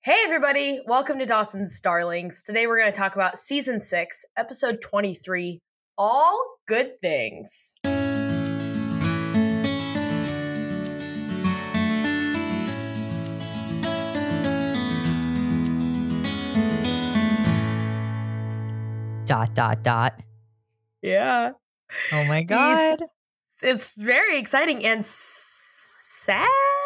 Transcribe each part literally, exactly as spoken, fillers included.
Hey everybody, welcome to Dawson's Darlings. Today we're going to talk about season six, episode twenty-three, All Good Things. Dot, dot, dot. Yeah. Oh my God. It's, it's very exciting and sad?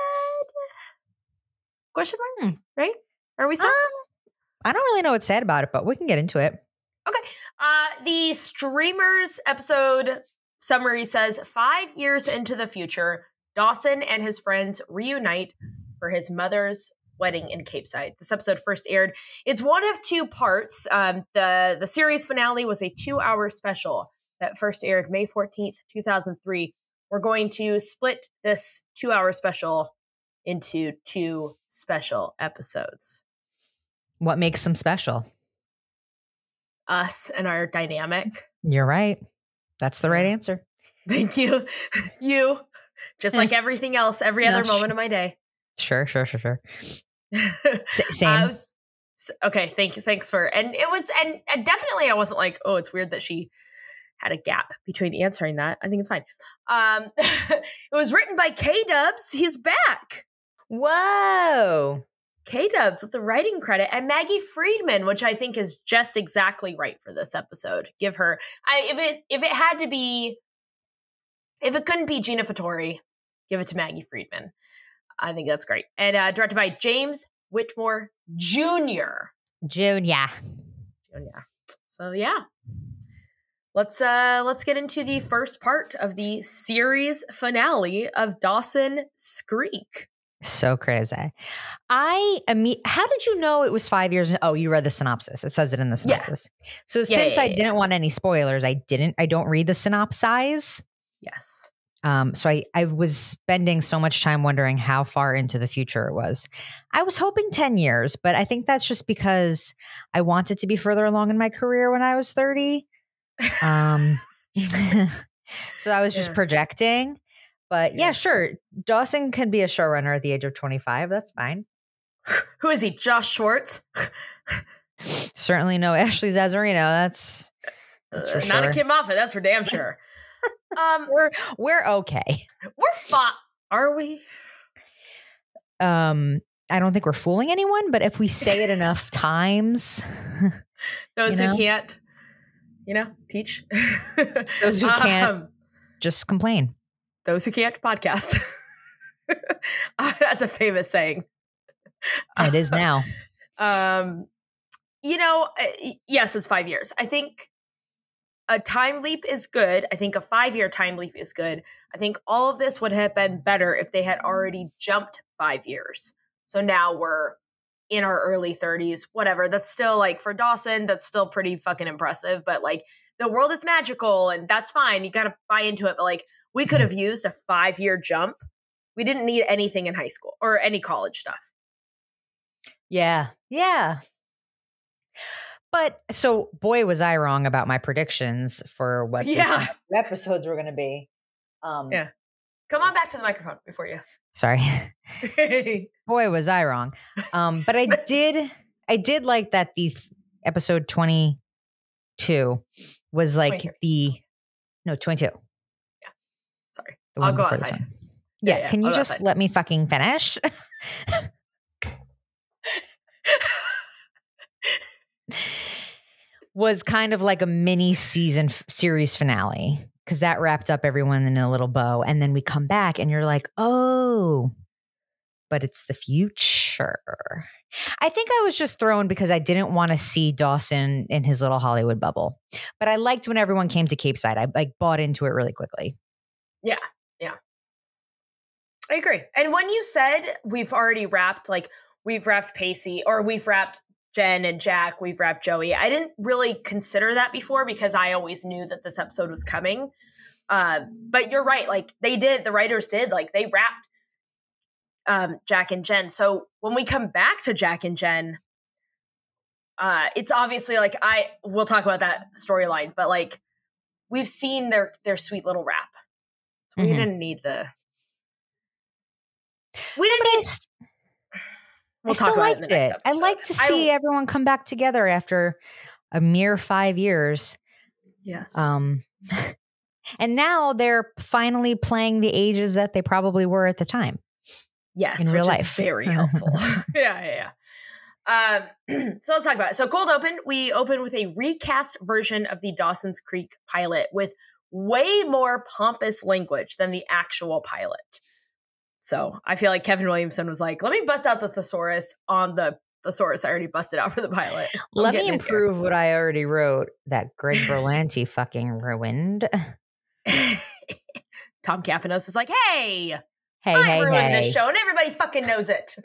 Question mark, Hmm. right? Are we sad? Um, I don't really know what's sad about it, but we can get into it. Okay. Uh, the streamer's episode summary says, five years into the future, Dawson and his friends reunite for his mother's wedding in Capeside. This episode first aired. It's one of two parts. Um, the, the series finale was a two-hour special that first aired May fourteenth, two thousand three. We're going to split this two-hour special into two special episodes. What makes them special? Us and our dynamic. You're right. That's the right answer. Thank you. You, just like everything else, every No, other sh- moment of my day. Sure, sure, sure, sure. S- Uh, same. it was- s- okay, thank you. Thanks for, and it was, and, and definitely I wasn't like, oh, it's weird that she had a gap between answering that. I think it's fine. Um, it was written by K-Dubs. He's back. Whoa. K-Dubs with the writing credit, and Maggie Friedman, which I think is just exactly right for this episode. Give her, I if it if it had to be, if it couldn't be Gina Fattori, give it to Maggie Friedman. I think that's great. And uh, directed by James Whitmore Junior Junior. Junior. So yeah, let's uh let's get into the first part of the series finale of Dawson Screek. So crazy. I, imme- how did you know it was five years? Oh, you read the synopsis. It says it in the Yeah. synopsis. So Yeah, since yeah, I yeah, didn't want any spoilers, I didn't, I don't read the synopsize. Yes. Um, so I, I was spending so much time wondering how far into the future it was. I was hoping ten years, but I think that's just because I wanted to be further along in my career when I was thirty. Um, so I was just Yeah. projecting. But yeah, Yeah. sure. Dawson can be a showrunner at the age of twenty-five. That's fine. Who is he? Josh Schwartz? Certainly no Ashley Zazzarino. That's that's for Uh, sure. Not a Kim Moffat, that's for damn sure. um, We're we're okay. we're fine. Are we? Um, I don't think we're fooling anyone, but if we say it enough times, Those You who know? can't, you know, teach. Those who can't. Um, just complain. those who can't podcast. Uh, that's a famous saying. It is now. Um, you know, uh, yes, it's five years. I think a time leap is good. I think a five-year time leap is good. I think all of this would have been better if they had already jumped five years. So now we're in our early thirties, whatever. That's still like, for Dawson, that's still pretty fucking impressive. But like, the world is magical and that's fine. You got to buy into it. But like, we could have used a five-year jump. We didn't need anything in high school or any college stuff. Yeah. Yeah. But so, boy, was I wrong about my predictions for what Yeah. these episodes were going to be. Um, Yeah. Come on back to the microphone before you. Sorry. Boy, was I wrong. Um, but I did, I did like that the th- episode twenty-two was like twenty-three. the, no, twenty-two. Sorry. The I'll one go before this outside. one. Yeah, Yeah. yeah, Can you I'll go just outside. let me fucking finish? Was kind of like a mini season f- series finale because that wrapped up everyone in a little bow. And then we come back and you're like, oh, but it's the future. I think I was just thrown because I didn't want to see Dawson in his little Hollywood bubble. But I liked when everyone came to Capeside. I like bought into it really quickly. Yeah, yeah. I agree. And when you said we've already wrapped, like we've wrapped Pacey or we've wrapped Jen and Jack, we've wrapped Joey, I didn't really consider that before because I always knew that this episode was coming. Uh, but you're right. Like they did, the writers did, like they wrapped um, Jack and Jen. So when we come back to Jack and Jen, uh, it's obviously like I, we'll talk about that storyline, but like we've seen their, their sweet little wrap. So we Mhm. didn't need the, we didn't But I need, s- We'll I talk still about liked it in the next it. I episode. like to see I, everyone come back together after a mere five years. yes. Um, and now they're finally playing the ages that they probably were at the time. Yes, in real which life. is very helpful. yeah, yeah, yeah. Um, so let's talk about it. So cold open, we open with a recast version of the Dawson's Creek pilot with way more pompous language than the actual pilot. So I feel like Kevin Williamson was like, let me bust out the thesaurus on the thesaurus I already busted out for the pilot. I'm Let me getting in here. improve what I already wrote that Greg Berlanti fucking ruined. Tom Capanos is like, hey, Hey, I hey, ruined hey. this show and everybody fucking knows it.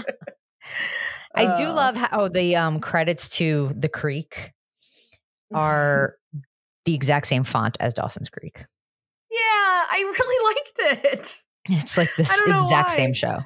I do Uh, love how the um, credits to The Creek are the exact same font as Dawson's Creek. Yeah, I really liked it. It's like this I don't know exact why. same show.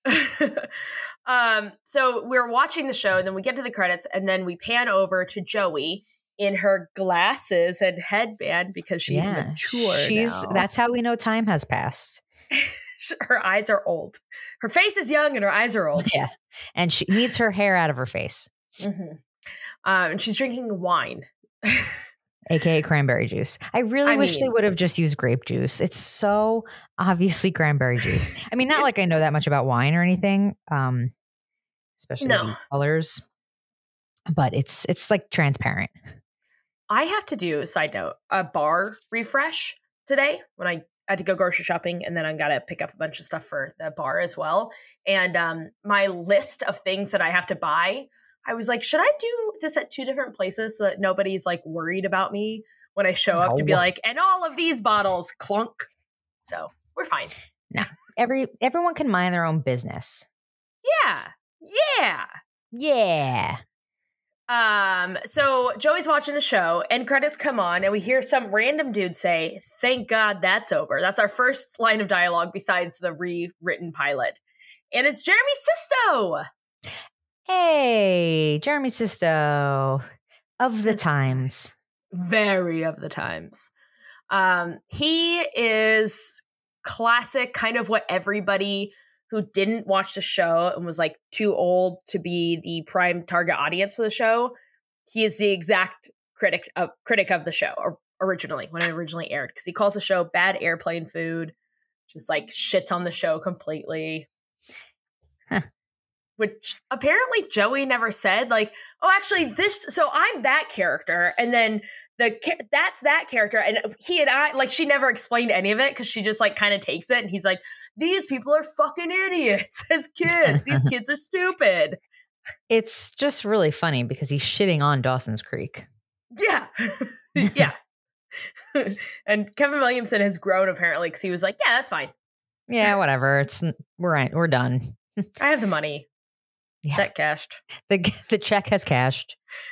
um, so we're watching the show, and then we get to the credits, and then we pan over to Joey in her glasses and headband because she's yeah, mature she's now. That's how we know time has passed. Her eyes are old. Her face is young, and her eyes are old. Yeah, and she needs her hair out of her face. Mm-hmm. Um, and she's drinking wine. A K A cranberry juice. I really I wish mean- they would have just used grape juice. It's so obviously cranberry juice. I mean, not like I know that much about wine or anything, um, especially No. the colors, but it's it's like transparent. I have to do, side note, a bar refresh today when I had to go grocery shopping, and then I got to pick up a bunch of stuff for the bar as well. And um, my list of things that I have to buy, I was like, should I do this at two different places so that nobody's like worried about me when I show up to be No. like, and all of these bottles, clunk. So we're fine. Every everyone can mind their own business. Yeah. Yeah. Yeah. Um, so Joey's watching the show and credits come on and we hear some random dude say, thank God that's over. That's our first line of dialogue besides the rewritten pilot. And it's Jeremy Sisto. Hey, Jeremy Sisto of the It's times. Very of the times. Um, he is classic, kind of what everybody who didn't watch the show and was like too old to be the prime target audience for the show. He is the exact critic of critic of the show or, originally when it originally aired, because he calls the show bad airplane food, just like shits on the show completely. Huh. Which apparently Joey never said, like, oh, actually this, so I'm that character. And then the that's that character. And he and I, like, she never explained any of it because she just like kind of takes it. And he's like, these people are fucking idiots as kids. These kids are stupid. It's just really funny because he's shitting on Dawson's Creek. Yeah. Yeah. And Kevin Williamson has grown apparently because he was like, yeah, that's fine. Yeah, whatever. It's we're we're done. I have the money. Yeah. Check cashed. The the check has cashed.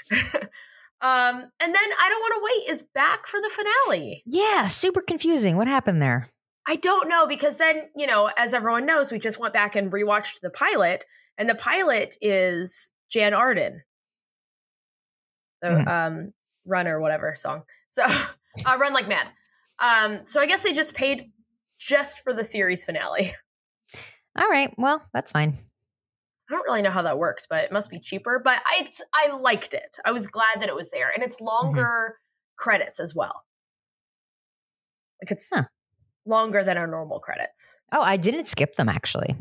um, and then I Don't Want to Wait is back for the finale. Yeah, super confusing. What happened there? I don't know, because then, you know, as everyone knows, we just went back and rewatched the pilot, and the pilot is Jan Arden, the Mhm. um, Run or whatever song. So, uh, Run Like Mad. Um, so I guess they just paid just for the series finale. All right. Well, that's fine. I don't really know how that works, but it must be cheaper. But I, it's, I liked it. I was glad that it was there, and it's longer credits as well. Like it's Huh. longer than our normal credits. Oh, I didn't skip them actually.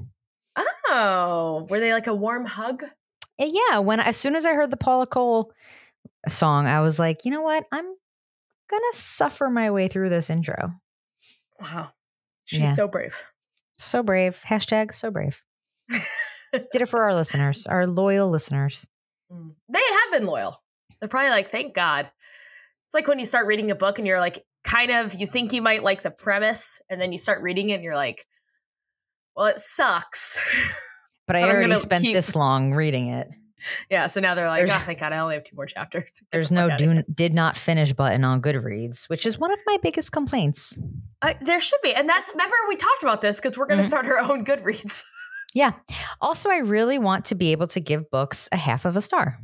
Oh, were they like a warm hug? Uh, Yeah, when as soon as I heard the Paula Cole song, I was like, you know what? I'm gonna suffer my way through this intro. Wow, she's Yeah. so brave. So brave. Hashtag so brave. Did it for our listeners, our loyal listeners. Mm. They have been loyal. They're probably like, thank God. It's like when you start reading a book and you're like, kind of, you think you might like the premise, and then you start reading it and you're like, well, it sucks. But I But I'm already gonna spent keep- this long reading it. Yeah, so now they're like, There's- oh, thank God, I only have two more chapters. Get There's the fuck no outta here. do, did not finish button on Goodreads, which is one of my biggest complaints. Uh, there should be. And that's, remember, we talked about this because we're going to Mhm. start our own Goodreads. Yeah. Also, I really want to be able to give books a half of a star.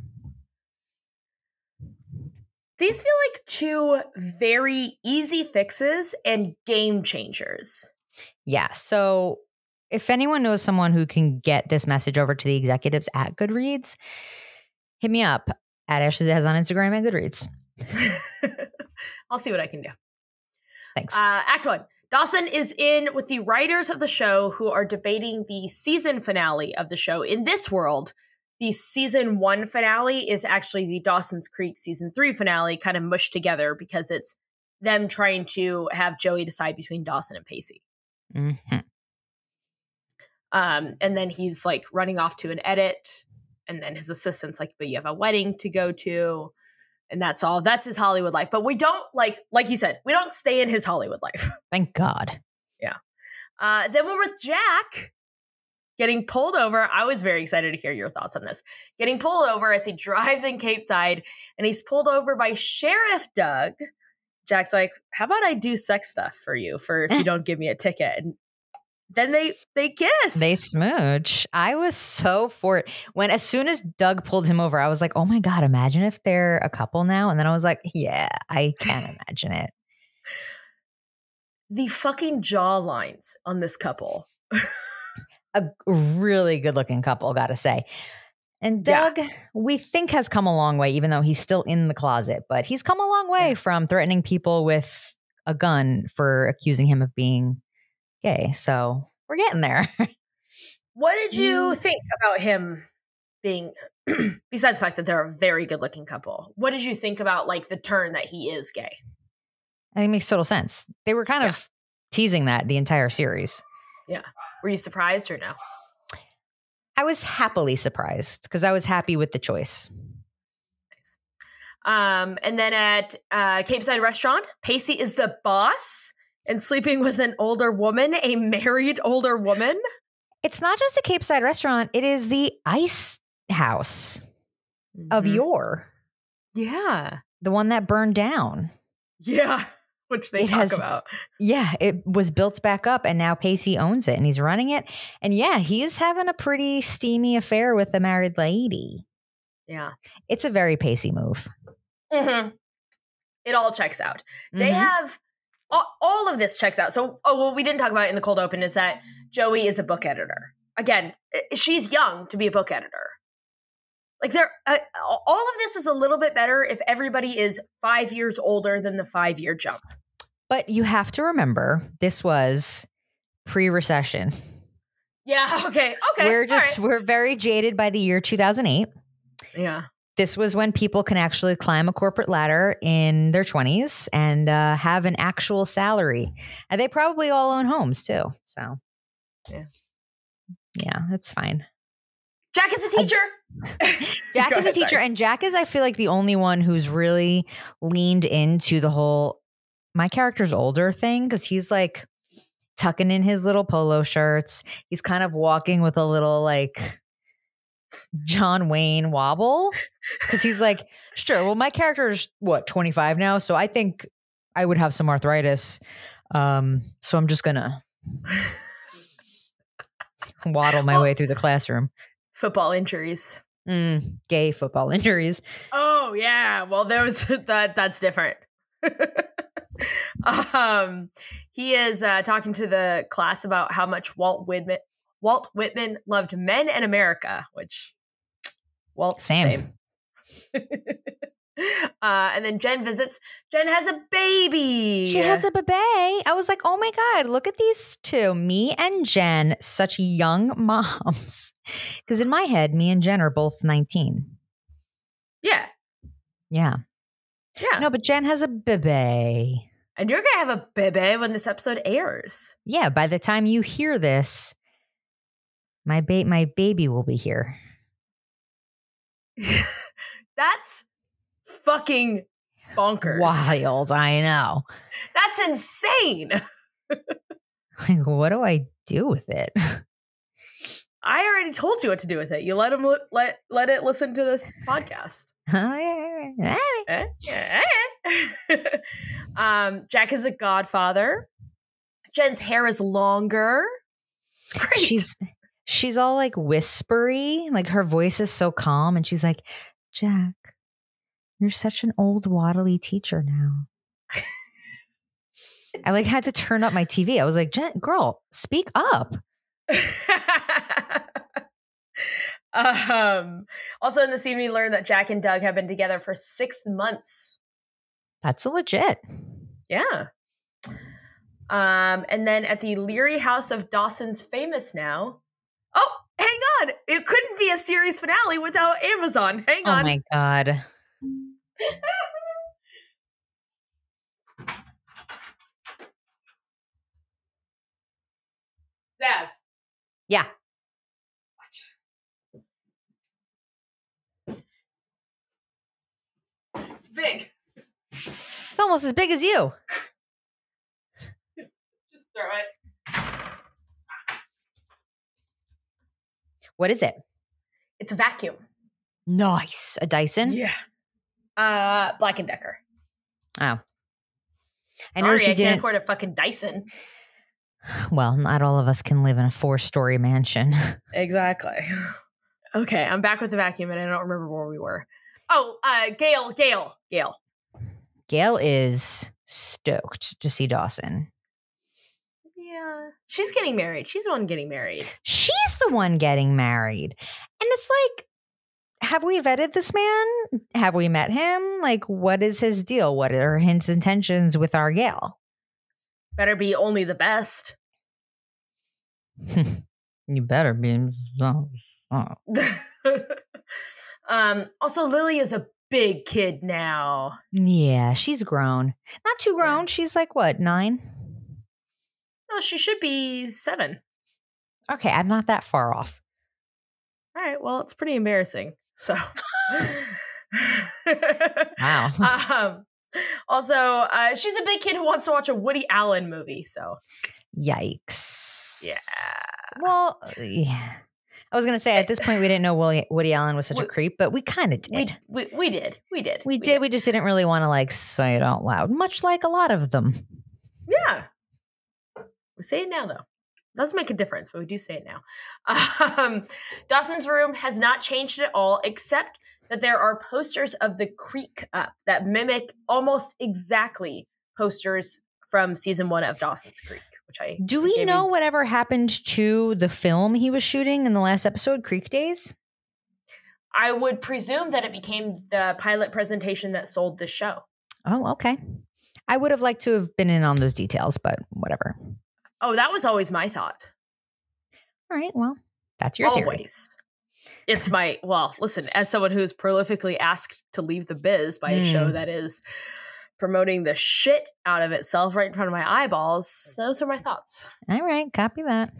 These feel like two very easy fixes and game changers. Yeah. So if anyone knows someone who can get this message over to the executives at Goodreads, hit me up at Ashley Zaz on Instagram and Goodreads. I'll see what I can do. Thanks. Uh, act one. Dawson is in with the writers of the show who are debating the season finale of the show. In this world, the season one finale is actually the Dawson's Creek season three finale kind of mushed together because it's them trying to have Joey decide between Dawson and Pacey. Mm-hmm. Um, and then he's like running off to an edit, and then his assistant's like, but you have a wedding to go to. And that's all. That's his Hollywood life. But we don't, like, like you said, we don't stay in his Hollywood life. Thank God. Yeah. Uh, then we're with Jack getting pulled over. I was very excited to hear your thoughts on this. Getting pulled over as he drives in Cape Side, and he's pulled over by Sheriff Doug. Jack's like, how about I do sex stuff for you for if you don't give me a ticket? And then they they kiss. They smooch. I was so for it. When as soon as Doug pulled him over, I was like, oh my God, imagine if they're a couple now. And then I was like, yeah, I can't imagine it. The fucking jaw lines on this couple. A really good looking couple, gotta say. And Doug, yeah. we think has come a long way, even though he's still in the closet. But he's come a long way yeah. from threatening people with a gun for accusing him of being gay. So we're getting there. What did you think about him being, besides the fact that they're a very good looking couple, what did you think about like the turn that he is gay? I think it makes total sense. They were kind yeah. of teasing that the entire series. Yeah. Were you surprised or no? I was happily surprised because I was happy with the choice. Nice. Um, and then at uh, Cape Side Restaurant, Pacey is the boss and sleeping with an older woman, a married older woman. It's not just a Cape Side Restaurant. It is the Ice House mm-hmm. of yore. Yeah. The one that burned down. Yeah. Which they it talk has, about. Yeah. It was built back up and now Pacey owns it and he's running it. And yeah, he's having a pretty steamy affair with a married lady. Yeah. It's a very Pacey move. Mm-hmm. It all checks out. Mm-hmm. They have all, all of this checks out. So, oh, what we didn't talk about in the cold open is that Joey is a book editor. Again, she's young to be a book editor. Like there, uh, all of this is a little bit better if everybody is five years older than the five-year jump. But you have to remember, this was pre-recession. Yeah. Okay. Okay. We're just right. we're very jaded by the year two thousand eight. Yeah. This was when people can actually climb a corporate ladder in their twenties and uh, have an actual salary, and they probably all own homes too. So, yeah, yeah, that's fine. Jack is a teacher. Jack is a teacher, sorry. And Jack is, I feel like, the only one who's really leaned into the whole my character's older thing because he's like tucking in his little polo shirts. He's kind of walking with a little like John Wayne wobble because he's like, sure, well, my character's what, twenty-five now, so I think I would have some arthritis. Um, so I'm just gonna waddle my well, way through the classroom. Football injuries. Mm, gay football injuries. Oh yeah. Well, there was that. That's different. um, he is uh, talking to the class about how much Walt Whitman Walt Whitman loved men and America, which Walt same. same. uh, and then Jen visits. Jen has a baby. She has a baby. I was like, oh my God, look at these two. Me and Jen, such young moms. Because in my head, me and Jen are both nineteen. Yeah. Yeah. Yeah. No, but Jen has a baby. And you're going to have a baby when this episode airs. Yeah. By the time you hear this, my, ba- my baby will be here. That's fucking bonkers. Wild, I know. That's insane. Like, what do I do with it? I already told you what to do with it. You let him li- let let it listen to this podcast. um, Jack is a godfather. Jen's hair is longer. It's great. She's she's all like whispery, like her voice is so calm, and she's like, Jack, you're such an old waddly teacher now. I like had to turn up my T V. I was like, Jen, girl, speak up. um, also in the scene, we learned that Jack and Doug have been together for six months. That's legit. Yeah. Um, and then at the Leary house of Dawson's Famous now. Oh, hang on. It couldn't be a series finale without Amazon. Hang Oh on. my God. Zaz. Yeah. It's big. It's almost as big as you. Just throw it. What is it? It's a vacuum. Nice. A Dyson? Yeah. Uh, Black and Decker. Oh. I Sorry, noticed you I didn't. can't afford a fucking Dyson. Well, not all of us can live in a four-story mansion. Exactly. Okay, I'm back with the vacuum, and I don't remember where we were. Oh, uh, Gail, Gail, Gail. Gail is stoked to see Dawson. Yeah. She's getting married. She's the one getting married. She's the one getting married. And it's like, have we vetted this man? Have we met him? Like, what is his deal? What are his intentions with our Gail? Better be only the best. You better be. Oh, oh. um, also, Lily is a big kid now. Yeah, she's grown. Not too grown. Yeah. She's like, what, nine? No, she should be seven. Okay, I'm not that far off. All right, well, it's pretty embarrassing. So, Wow. um, also, uh, she's a big kid who wants to watch a Woody Allen movie. So, Yikes. yeah. Well, yeah. I was going to say, at this point, we didn't know Woody, Woody Allen was such we, a creep, but we kind of we, did. we we did. We did. We, we did. did. We just didn't really want to like say it out loud, much like a lot of them. Yeah. We say it now, though. Doesn't make a difference, but we do say it now. Um, Dawson's room has not changed at all, except that there are posters of the creek up that mimic almost exactly posters from season one of Dawson's Creek, which I do we know you. whatever happened to the film he was shooting in the last episode, Creek Days? I would presume that it became the pilot presentation that sold the show. Oh, okay. I would have liked to have been in on those details, but whatever. Oh, that was always my thought. All right, well, that's your theory. Always. It's my, well, listen, as someone who's prolifically asked to leave the biz by a Mm. show that is promoting the shit out of itself right in front of my eyeballs, those are my thoughts. All right, copy that.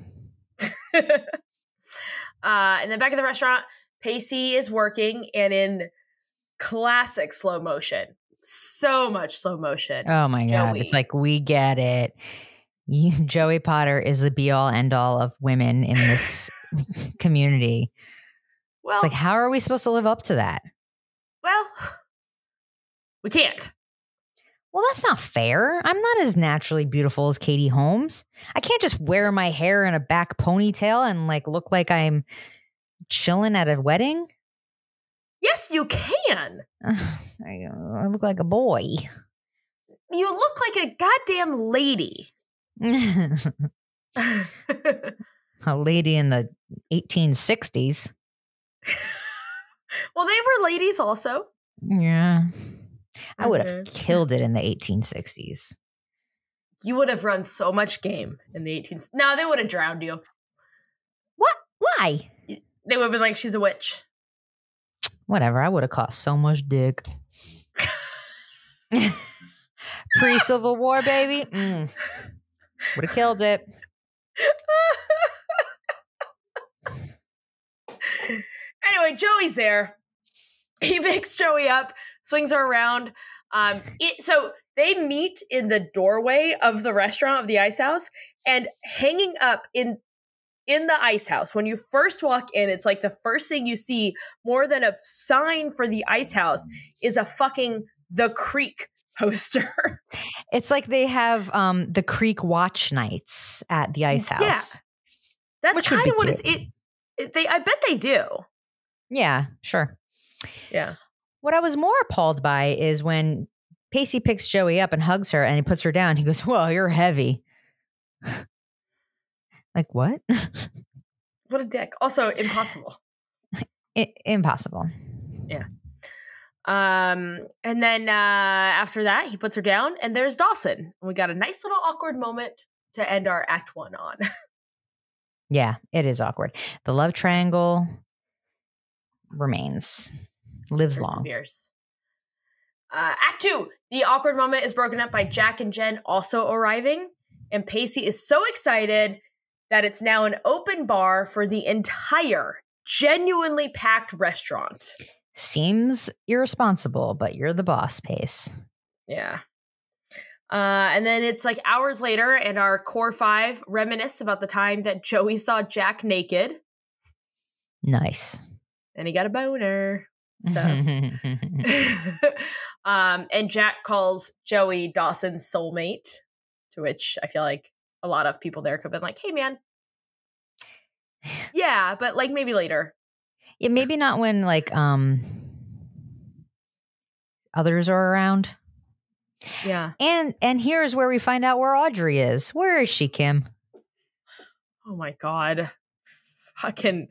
uh, in the back of the restaurant, Pacey is working, and in classic slow motion, so much slow motion. Oh my God. Joey. It's like, we get it. You, Joey Potter is the be all end all of women in this community. Well, It's like, how are we supposed to live up to that? well, we can't. Well, that's not fair. I'm not as naturally beautiful as Katie Holmes. I can't just wear my hair in a back ponytail and like look like I'm chilling at a wedding. Yes, you can. I, I look like a boy. You look like a goddamn lady. A lady in the eighteen sixties. Well, they were ladies also. Yeah. I would have Okay. killed it in the eighteen sixties. You would have run so much game in the eighteens. No, they would have drowned you. What? Why? They would have been like, she's a witch. Whatever. I would have caught so much dick. Pre-Civil War, baby. Mm. Would have killed it. Anyway, Joey's there. He picks Joey up, swings her around. Um, it, so they meet in the doorway of the restaurant of the Ice House, and hanging up in in the Ice House, when you first walk in, it's like the first thing you see, more than a sign for the Ice House, is a fucking The Creek poster. It's like they have um, the Creek watch nights at the Ice House. Yeah. That's Which would kind be of what it's, cute. it, it. They, I bet they do. Yeah, sure. Yeah. What I was more appalled by is when Pacey picks Joey up and hugs her and he puts her down. He goes, well, you're heavy. Like what? What a dick. Also impossible. I- impossible. Yeah. Um, and then uh, after that, he puts her down, and there's Dawson. And we got a nice little awkward moment to end our act one on. Yeah, it is awkward. The love triangle remains, lives long. Perseveres. Uh, act two, the awkward moment is broken up by Jack and Jen also arriving, and Pacey is so excited that it's now an open bar for the entire genuinely packed restaurant. Seems irresponsible, but you're the boss, Pace. Yeah. Uh, and then it's like hours later, and our core five reminisce about the time that Joey saw Jack naked. Nice. And he got a boner. Stuff. um, and Jack calls Joey Dawson's soulmate, to which I feel like a lot of people there could have been like, hey, man. Yeah, but like maybe later. Yeah, maybe not when like um others are around. Yeah. And and here's where we find out where Audrey is. Where is she, Kim? Oh my God. Fucking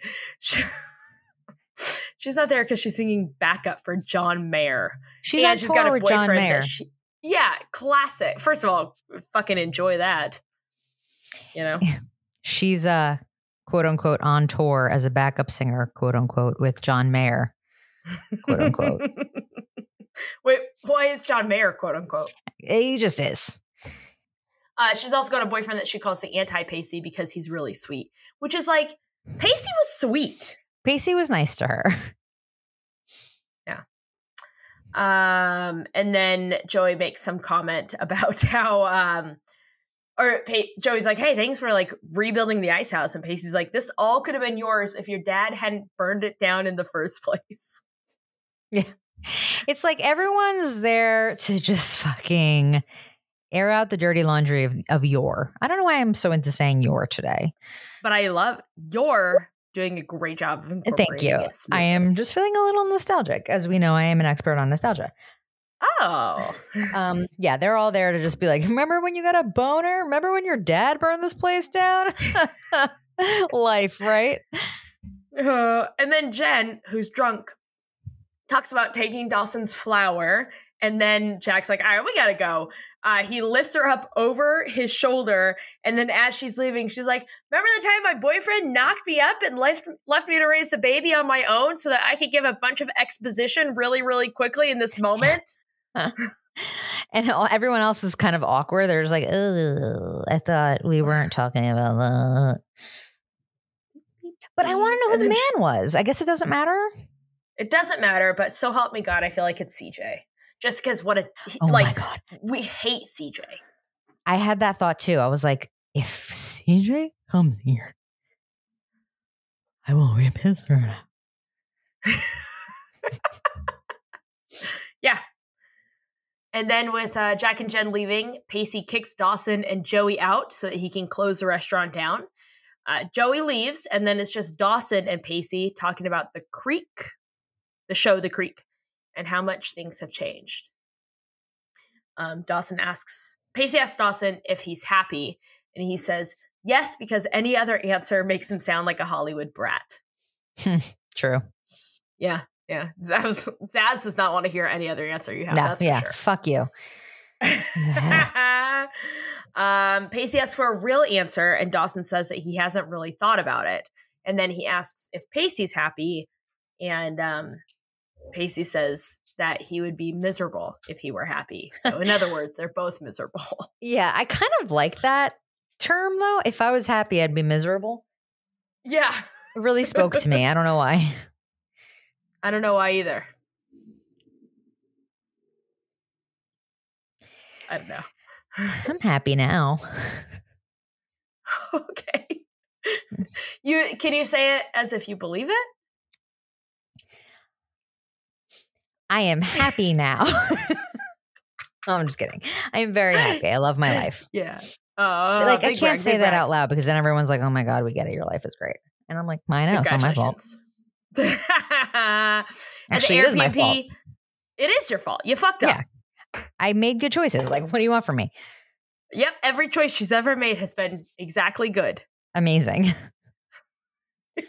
she's not there because she's singing backup for John Mayer. She's and on she's tour got a with John boyfriend Mayer. that she, yeah, classic. First of all, fucking enjoy that. You know? She's uh quote unquote on tour as a backup singer, quote unquote, with John Mayer. Quote unquote. Wait, why is John Mayer, quote unquote? He just is. Uh, she's also got a boyfriend that she calls the anti-Pacey because he's really sweet, which is like, Pacey was sweet. Pacey was nice to her. Yeah. Um, and then Joey makes some comment about how, um, or pa- Joey's like, hey, thanks for like rebuilding the ice house. And Pacey's like, this all could have been yours if your dad hadn't burned it down in the first place. Yeah. It's like everyone's there to just fucking air out the dirty laundry of, of yore. I don't know why I'm so into saying yore today. But I love you're doing a great job of incorporating Thank you. it I am smoothly. just feeling a little nostalgic. As we know, I am an expert on nostalgia. Oh. Um, yeah, they're all there to just be like, remember when you got a boner? Remember when your dad burned this place down? Life, right? Uh, and then Jen, who's drunk, talks about taking Dawson's flower. And then Jack's like, all right, we gotta go. Uh, he lifts her up over his shoulder. And then as she's leaving, she's like, remember the time my boyfriend knocked me up and left, left me to raise the baby on my own so that I could give a bunch of exposition really, really quickly in this moment? And all, everyone else is kind of awkward. They're just like, oh, I thought we weren't talking about that. But I want to know who the man was. I guess it doesn't matter. It doesn't matter, but so help me God, I feel like it's C J. Just because what a, Oh like, my God. we hate C J. I had that thought too. I was like, if C J comes here, I will rip his throat out. Yeah. And then with uh, Jack and Jen leaving, Pacey kicks Dawson and Joey out so that he can close the restaurant down. Uh, Joey leaves, and then it's just Dawson and Pacey talking about the Creek, the show The Creek, and how much things have changed. Um, Dawson asks, Pacey asks Dawson if he's happy, and he says, yes, because any other answer makes him sound like a Hollywood brat. True. Yeah. Yeah, Zaz, Zaz does not want to hear any other answer you have. No, that's for yeah, sure. fuck you. um, Pacey asks for a real answer, and Dawson says that he hasn't really thought about it. And then he asks if Pacey's happy, and um, Pacey says that he would be miserable if he were happy. So, in other words, they're both miserable. Yeah, I kind of like that term, though. If I was happy, I'd be miserable. Yeah. It really spoke to me. I don't know why. I don't know why either. I don't know. I'm happy now. Okay. You can you say it as if you believe it? I am happy now. Oh, I'm just kidding. I am very happy. I love my life. Yeah. Uh, like I big can't brag, say big that brag. out loud because then everyone's like, "Oh my God, we get it. Your life is great." And I'm like, "I know. It's not my fault." Actually, it is my fault. It is your fault. You fucked up. Yeah. I made good choices. Like, what do you want from me? Yep. Every choice she's ever made has been exactly good. Amazing. At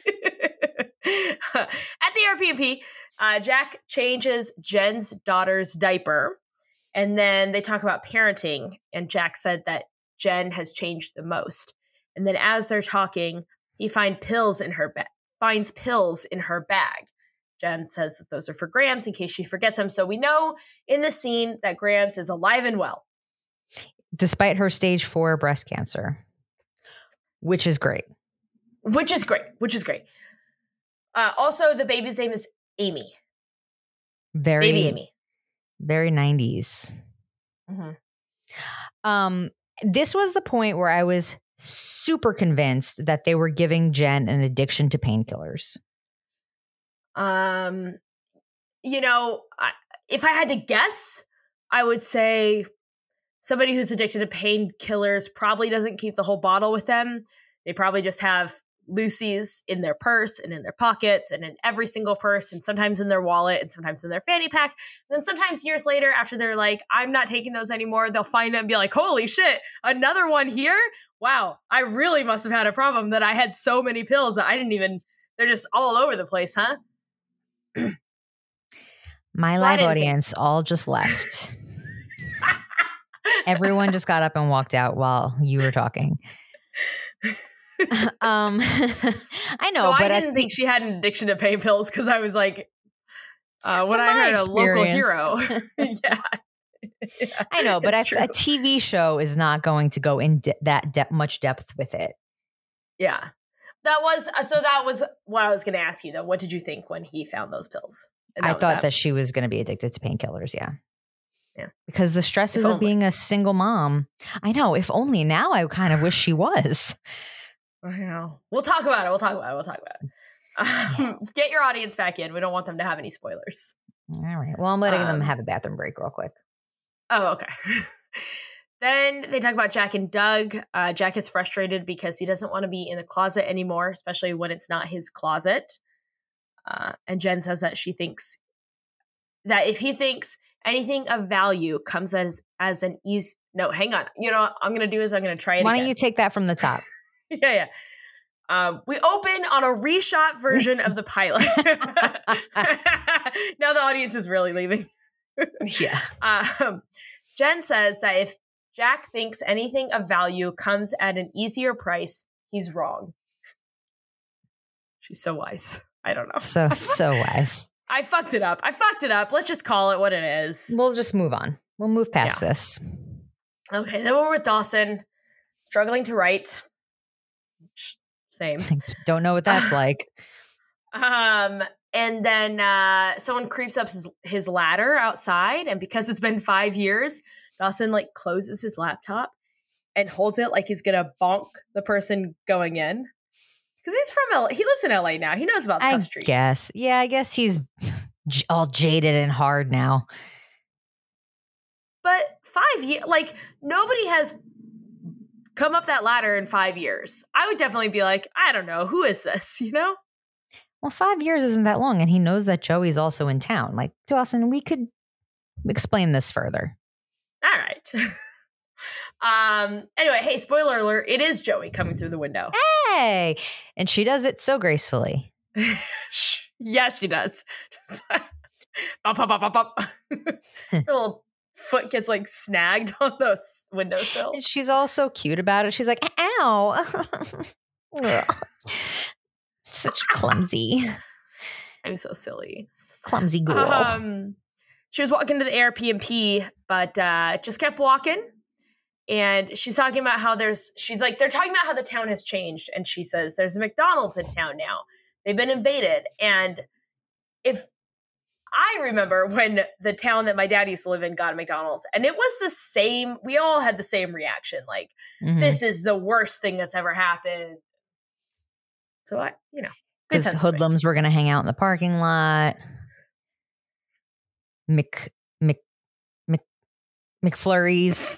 the Airbnb, uh, Jack changes Jen's daughter's diaper, and then they talk about parenting, and Jack said that Jen has changed the most. And then as they're talking, he find pills in her ba- finds pills in her bag. Jen says that those are for Grams in case she forgets them. So we know in the scene that Grams is alive and well. Despite her stage four breast cancer, which is great. Which is great. Which is great. Uh, also, the baby's name is Amy. Very, Baby Amy. Very nineties. Mm-hmm. Um, this was the point where I was super convinced that they were giving Jen an addiction to painkillers. Um, you know, I, if I had to guess, I would say somebody who's addicted to painkillers probably doesn't keep the whole bottle with them. They probably just have Lucy's in their purse and in their pockets and in every single purse and sometimes in their wallet and sometimes in their fanny pack. And then sometimes years later, after they're like, I'm not taking those anymore, they'll find it and be like, holy shit, another one here? Wow, I really must have had a problem that I had so many pills that I didn't even, they're just all over the place, huh? My So live audience think- all just left. Everyone just got up and walked out while you were talking. um, I know, no, but I didn't think she had an addiction to pain pills because I was like, uh, when I heard experience. a local hero, yeah. yeah, I know, but a, a T V show is not going to go in de- that de- much depth with it. Yeah, that was uh, so. That was what I was going to ask you, though. What did you think when he found those pills? I thought that. that she was going to be addicted to painkillers. Yeah. Yeah. Because the stresses of being a single mom. I know. If only now I kind of wish she was. I know. We'll talk about it. We'll talk about it. We'll talk about it. Um, get your audience back in. We don't want them to have any spoilers. All right. Well, I'm letting um, them have a bathroom break real quick. Oh, okay. Then they talk about Jack and Doug. Uh, Jack is frustrated because he doesn't want to be in the closet anymore, especially when it's not his closet. Uh, and Jen says that she thinks that if he thinks anything of value comes as as an easy no, hang on. You know what I'm going to do is I'm going to try it Why again. don't you take that from the top? yeah, yeah. Um, we open on a reshot version of the pilot. Now the audience is really leaving. yeah. Um, Jen says that if Jack thinks anything of value comes at an easier price, he's wrong. She's so wise. I don't know. So, so wise. I fucked it up. I fucked it up. Let's just call it what it is. We'll just move on. We'll move past yeah. this. Okay, then we're with Dawson, struggling to write. Same. Don't know what that's like. Um, and then uh, someone creeps up his, his ladder outside, and because it's been five years, Dawson like closes his laptop and holds it like he's gonna bonk the person going in. Because he's from L A. He lives in L A now. He knows about tough I streets. Guess. Yeah, I guess he's j- all jaded and hard now. But five years, like nobody has come up that ladder in five years. I would definitely be like, I don't know, who is this? You know? Well, five years isn't that long, and he knows that Joey's also in town. Like, Dawson, we could explain this further. All right. um. Anyway, hey, spoiler alert! It is Joey coming through the window. Hey, and she does it so gracefully. Yeah, she does. Bop, bop, bop, bop, bop. Her little foot gets like snagged on the windowsill. And she's all so cute about it. She's like, ow. Such clumsy. I'm so silly. Clumsy girl. Um, she was walking to the Airbnb, but uh, just kept walking. And she's talking about how there's, she's like, they're talking about how the town has changed. And she says, there's a McDonald's in town now. They've been invaded. And if I remember when the town that my dad used to live in got a McDonald's, and it was the same, we all had the same reaction. Like, mm-hmm. This is the worst thing that's ever happened. So I, you know, because hoodlums were going to hang out in the parking lot. Mc, Mc, Mc, McFlurries.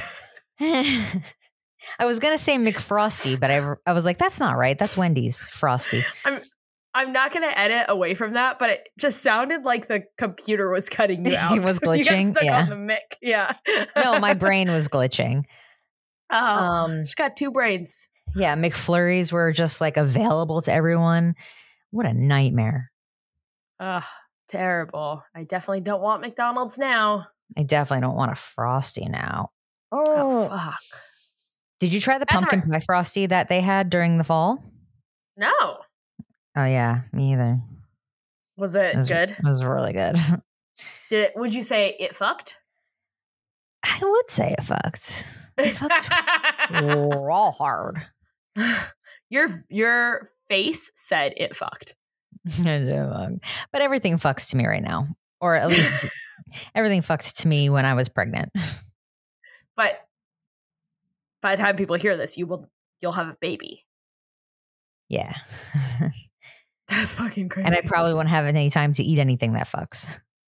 I was going to say McFrosty, but I, I was like, that's not right. That's Wendy's Frosty. I'm, I'm not going to edit away from that, but it just sounded like the computer was cutting you out. It was glitching. You got stuck yeah. on the mic. Yeah. No, my brain was glitching. Oh, um, she's got two brains. Yeah, McFlurries were just like available to everyone. What a nightmare. Ugh, terrible. I definitely don't want McDonald's now. I definitely don't want a Frosty now. Oh, fuck. Did you try the That's pumpkin right. pie Frosty that they had during the fall? No. Oh, yeah, me either. Was it, It was, good? It was really good. Did it, would you say it fucked? I would say it fucked. It fucked raw hard. Your your face said it fucked. But everything fucks to me right now. Or at least everything fucked to me when I was pregnant. But by the time people hear this, you will you'll have a baby. Yeah. That's fucking crazy. And I probably won't have any time to eat anything that fucks.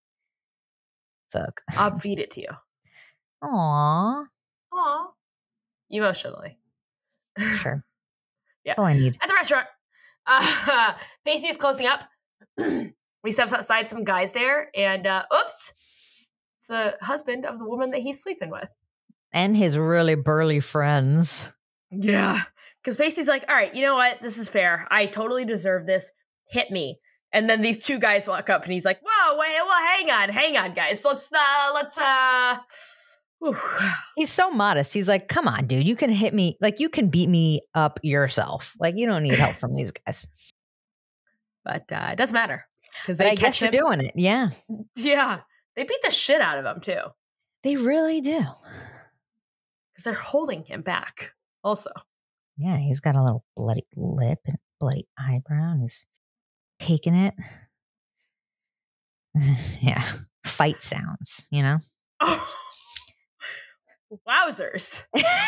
Fuck. I'll feed it to you. Aww. Aw. Emotionally. Sure. Yeah. That's all I need. At the restaurant, uh, Pacey is closing up. We steps outside some guys there, and uh, oops, it's the husband of the woman that he's sleeping with. And his really burly friends. Yeah. Because Pacey's like, all right, you know what? This is fair. I totally deserve this. Hit me. And then these two guys walk up, and he's like, whoa, wait, well, hang on, hang on, guys. Let's, uh, let's, uh, whew. He's so modest. He's like, come on, dude, you can hit me. Like, you can beat me up yourself. Like, you don't need help from these guys. But uh, it doesn't matter. Because But they I catch guess you're him. doing it. Yeah. Yeah. They beat the shit out of him, too. They really do. Because they're holding him back also. Yeah, he's got a little bloody lip and bloody eyebrow. And he's taking it. Yeah. Fight sounds, you know? Oh. Wowzers.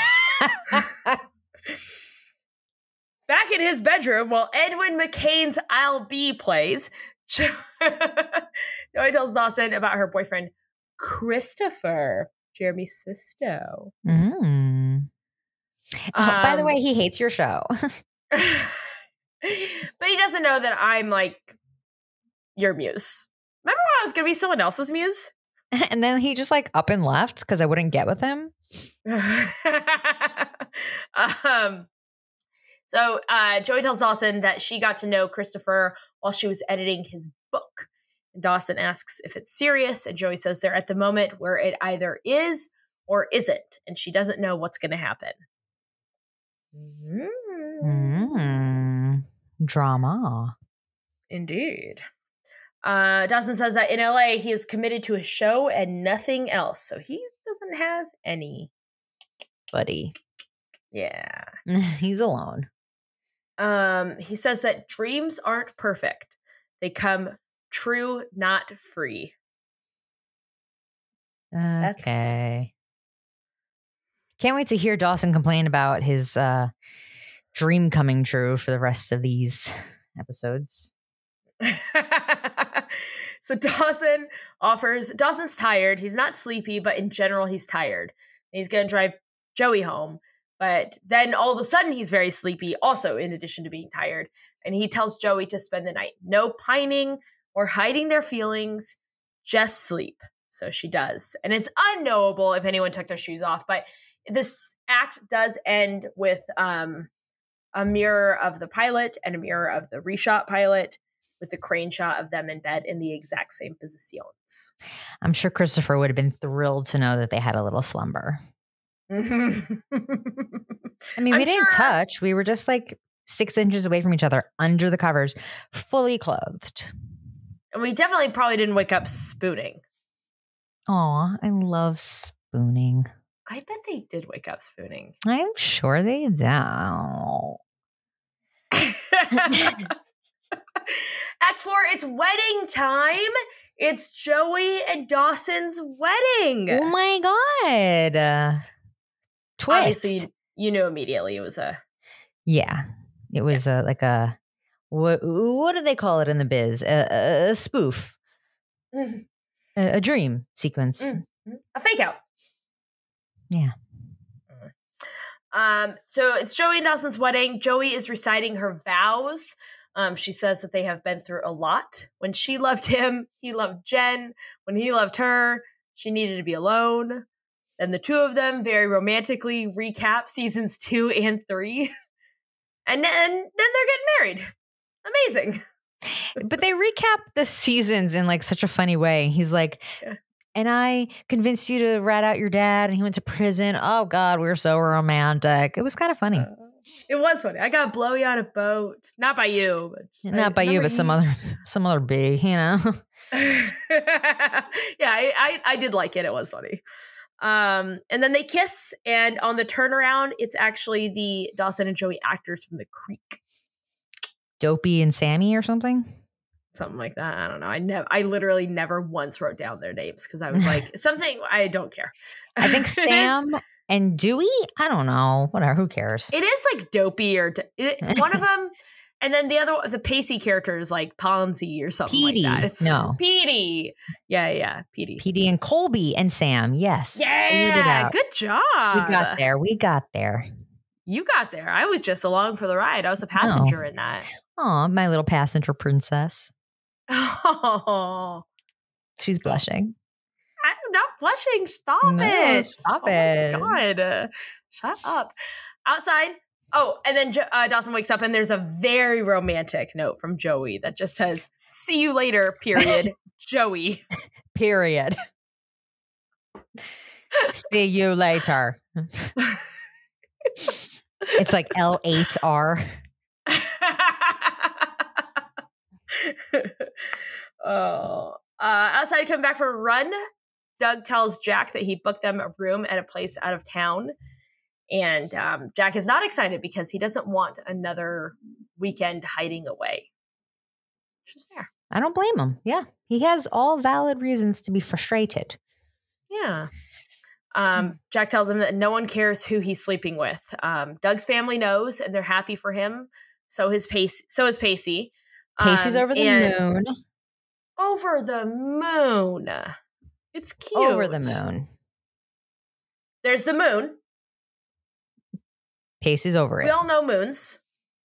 Back in his bedroom, while Edwin McCain's I'll Be plays, Joey tells Dawson about her boyfriend, Christopher, Jeremy Sisto. Mm. Oh, Um, by the way, he hates your show. But he doesn't know that I'm like your muse. Remember when I was going to be someone else's muse? And then he just like up and left because I wouldn't get with him. um, so uh, Joey tells Dawson that she got to know Christopher while she was editing his book. And Dawson asks if it's serious, and Joey says they're at the moment where it either is or isn't, and she doesn't know what's going to happen. Mm. Mm. Drama. Indeed. Uh, Dawson says that in L A, he is committed to a show and nothing else. So he doesn't have any. Buddy. Yeah. He's alone. Um, he says that dreams aren't perfect. They come true, not free. Okay. That's... Can't wait to hear Dawson complain about his uh, dream coming true for the rest of these episodes. So Dawson offers, Dawson's tired. He's not sleepy, but in general, he's tired. He's going to drive Joey home. But then all of a sudden, he's very sleepy, also in addition to being tired. And he tells Joey to spend the night. No pining or hiding their feelings, just sleep. So she does. And it's unknowable if anyone took their shoes off. But this act does end with um, a mirror of the pilot and a mirror of the reshot pilot, with the crane shot of them in bed in the exact same positions. I'm sure Christopher would have been thrilled to know that they had a little slumber. I mean, we I'm didn't sure... touch. We were just like six inches away from each other under the covers, fully clothed. And we definitely probably didn't wake up spooning. Aw, I love spooning. I bet they did wake up spooning. I'm sure they don't. Act four, it's wedding time. It's Joey and Dawson's wedding. Oh my God. Uh, twist. Obviously, you knew immediately it was a... Yeah. It was yeah. a, like a... What, what do they call it in the biz? A, a, a spoof. Mm-hmm. A, a dream sequence. Mm-hmm. A fake out. Yeah. Um. So it's Joey and Dawson's wedding. Joey is reciting her vows. Um, she says that they have been through a lot. When she loved him, he loved Jen. When he loved her, she needed to be alone. Then the two of them very romantically recap seasons two and three. And then, and then they're getting married. Amazing. But they recap the seasons in like such a funny way. He's like, yeah. And I convinced you to rat out your dad and he went to prison. Oh God, we were so romantic. It was kind of funny. Uh, it was funny. I got blow you on a boat. Not by you. But Not I, by you, but you? some other some other bee, you know? Yeah, I, I, I did like it. It was funny. Um, and then they kiss, and on the turnaround, it's actually the Dawson and Joey actors from The Creek. Dopey and Sammy or something? Something like that. I don't know. I never, I literally never once wrote down their names because I was like, something, I don't care. I think Sam and Dewey? I don't know. Whatever. Who cares? It is like Dopey or it, one of them. And then the other, the Pacey character is like Ponzi or something Petey. Like that. It's no. Petey. Yeah, yeah. Petey. Petey and Colby and Sam. Yes. Yeah. Good job. We got there. We got there. You got there. I was just along for the ride. I was a passenger oh. in that. Oh, my little passenger princess. Oh. She's blushing. I'm not blushing. Stop no, it. Stop oh it. My God. Uh, shut up. Outside. Oh, and then uh, Dawson wakes up and there's a very romantic note from Joey that just says, see you later, period. Joey. Period. See you later. It's like L eight R. Oh. Uh, outside coming back from a run, Doug tells Jack that he booked them a room at a place out of town. And um, Jack is not excited because he doesn't want another weekend hiding away. Which is fair. I don't blame him. Yeah. He has all valid reasons to be frustrated. Yeah. Um, Jack tells him that no one cares who he's sleeping with. Um, Doug's family knows and they're happy for him. So his Pacey, so is Pacey. Pacey's um, over the moon. Over the moon. It's cute. Over the moon. There's the moon. Pacey's over it. We all know moons.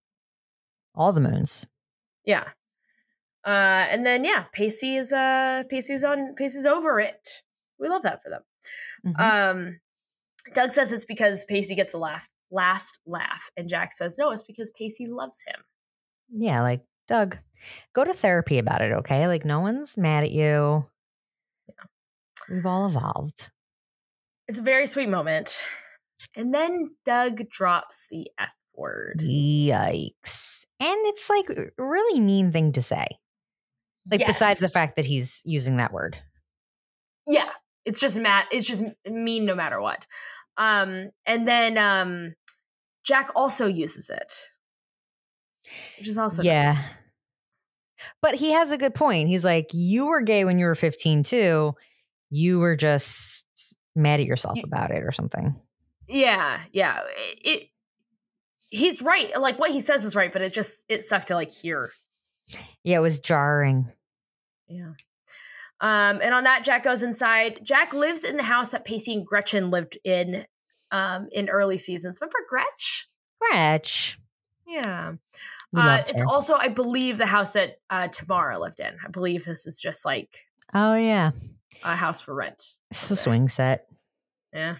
All the moons. Yeah. Uh, and then yeah, Pacey is uh Pacey's on Pacey's over it. We love that for them. Mm-hmm. Um, Doug says it's because Pacey gets a laugh, last laugh, and Jack says no, it's because Pacey loves him. Yeah, like Doug, go to therapy about it, okay? Like no one's mad at you. Yeah, we've all evolved. It's a very sweet moment. And then Doug drops the F word. Yikes. And it's like a really mean thing to say. Like yes. Besides the fact that he's using that word. Yeah. It's just mad. It's just mean no matter what. Um, and then um, Jack also uses it. Which is also Yeah. Nice. But he has a good point. He's like, you were gay when you were fifteen too. You were just mad at yourself you- about it or something. Yeah, yeah. It, it he's right. Like what he says is right, but it just it sucked to like hear. Yeah, it was jarring. Yeah. Um, and on that, Jack goes inside. Jack lives in the house that Pacey and Gretchen lived in um in early seasons. Remember Gretch? Gretch. Yeah. Uh, it's also, I believe, the house that uh, Tamara lived in. I believe this is just like oh yeah, a house for rent. It's a swing set. Yeah.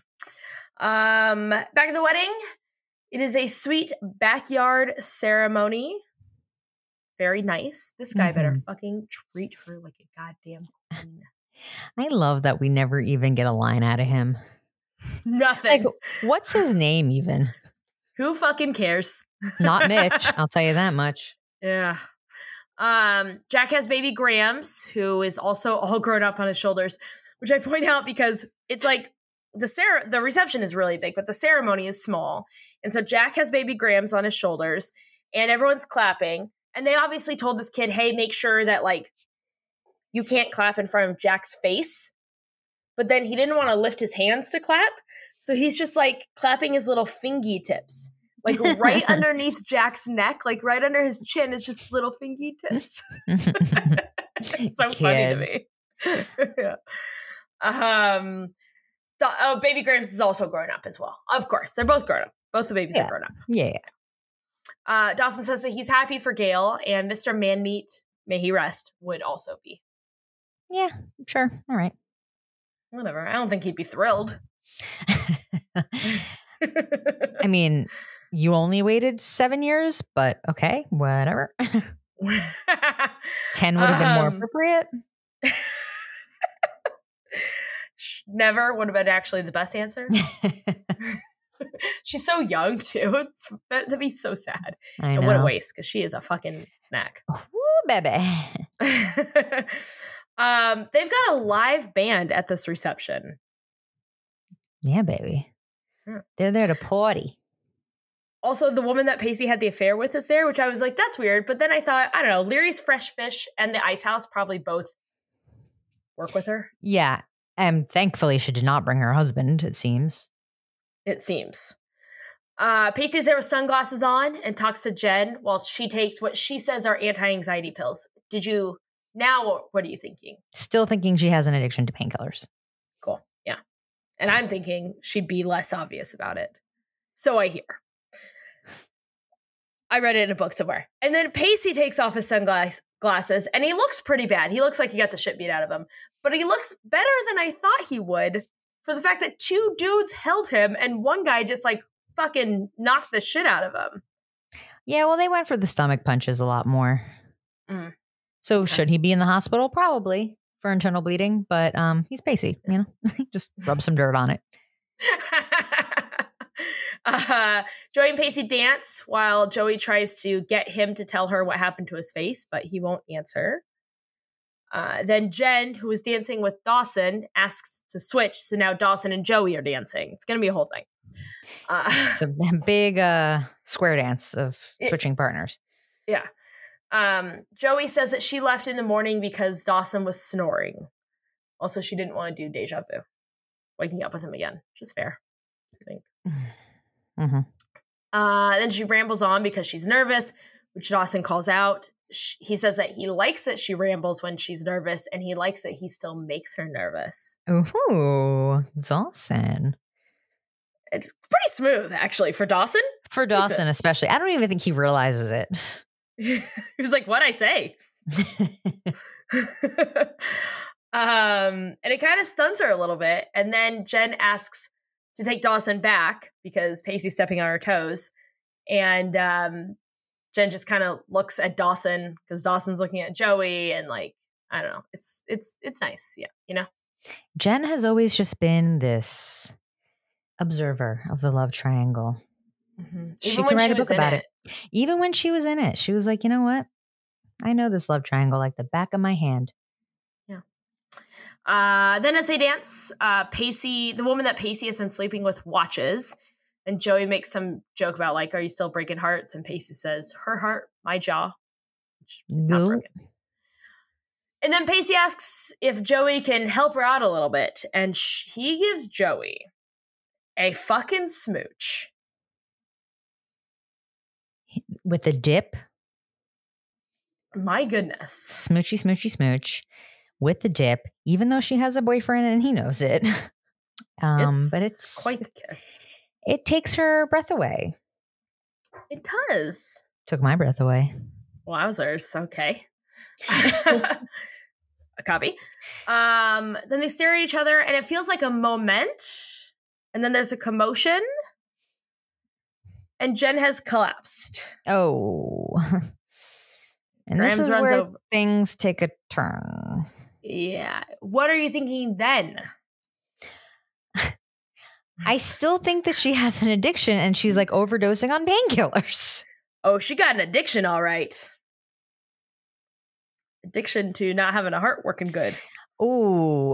Um, back at the wedding, it is a sweet backyard ceremony. Very nice. This guy mm-hmm. better fucking treat her like a goddamn queen. I love that we never even get a line out of him. Nothing. Like, what's his name even? Who fucking cares? Not Mitch. I'll tell you that much. Yeah. Um, Jack has baby Grams, who is also all grown up on his shoulders, which I point out because it's like, The cer- the reception is really big, but the ceremony is small. And so Jack has baby Grams on his shoulders and everyone's clapping. And they obviously told this kid, hey, make sure that like you can't clap in front of Jack's face. But then he didn't want to lift his hands to clap. So he's just like clapping his little fingy tips, like right underneath Jack's neck, like right under his chin is just little fingy tips. It's so Kids. Funny to me. Yeah. Um, So, oh, baby Grams is also grown up as well. Of course, they're both grown up. Both the babies yeah. are grown up. Yeah. Uh, Dawson says that he's happy for Gail, and Mister Manmeat, may he rest, would also be. Yeah, sure. All right. Whatever. I don't think he'd be thrilled. I mean, You only waited seven years, but okay, whatever. ten would have been more Um, appropriate. Never would have been actually the best answer. She's so young too. It's, that'd be so sad. I And know. what a waste, because she is a fucking snack. Ooh, baby. um, they've got a live band at this reception. Yeah, baby. Hmm. They're there to party. Also, the woman that Pacey had the affair with is there, which I was like, that's weird. But then I thought, I don't know, Leary's Fresh Fish and the Ice House probably both work with her. Yeah. And thankfully, she did not bring her husband, it seems. It seems. Uh, Pacey's there with sunglasses on and talks to Jen while she takes what she says are anti-anxiety pills. Did you, now what are you thinking? Still thinking she has an addiction to painkillers. Cool. Yeah. And I'm thinking she'd be less obvious about it. So I hear. I read it in a book somewhere. And then Pacey takes off his sunglasses glasses, and he looks pretty bad. He looks like he got the shit beat out of him. But he looks better than I thought he would for the fact that two dudes held him and one guy just like fucking knocked the shit out of him. Yeah, well, they went for the stomach punches a lot more. Mm. So Okay. should he be in the hospital? Probably for internal bleeding, but um, he's Pacey, you know, just rub some dirt on it. uh, Joey and Pacey dance while Joey tries to get him to tell her what happened to his face, but he won't answer. Uh, then Jen, who was dancing with Dawson, asks to switch. So now Dawson and Joey are dancing. It's going to be a whole thing. Uh, It's a big uh, square dance of switching partners. yeah. Um, Joey says that she left in the morning because Dawson was snoring. Also, she didn't want to do deja vu, waking up with him again, which is fair, I think. Mm-hmm. Uh, then she rambles on because she's nervous, which Dawson calls out. She, he says that he likes that she rambles when she's nervous, and he likes that he still makes her nervous. Ooh, Dawson. It's pretty smooth, actually, for Dawson. For Pretty Dawson, smooth. especially. I don't even think he realizes it. He was like, what'd I say? um, and it kind of stuns her a little bit. And then Jen asks to take Dawson back because Pacey's stepping on her toes. And um, Jen just kind of looks at Dawson because Dawson's looking at Joey, and like, I don't know. It's it's it's nice. Yeah, you know? Jen has always just been this observer of the love triangle. Mm-hmm. She Even can when write she a was book in about it. it. Even when she was in it, she was like, you know what? I know this love triangle like the back of my hand. Yeah. Uh, then as they dance, uh, Pacey, the woman that Pacey has been sleeping with, watches. And Joey makes some joke about, like, are you still breaking hearts? And Pacey says, her heart, my jaw. Which is not Nope. broken. And then Pacey asks if Joey can help her out a little bit. And sh- he gives Joey a fucking smooch. With the dip, My goodness. smoochy, smoochy, smooch. With the dip, even though she has a boyfriend and he knows it. um, It's but it's quite the kiss. It takes her breath away. It does. Took my breath away. Wowzers. Okay. A copy. Um, then they stare at each other, and it feels like a moment. And then there's a commotion. And Jen has collapsed. Oh. And Grams this is runs where over. things take a turn. Yeah. What are you thinking then? I still think that she has an addiction and she's like overdosing on painkillers. Oh, she got an addiction, all right. Addiction to not having a heart working good. Ooh.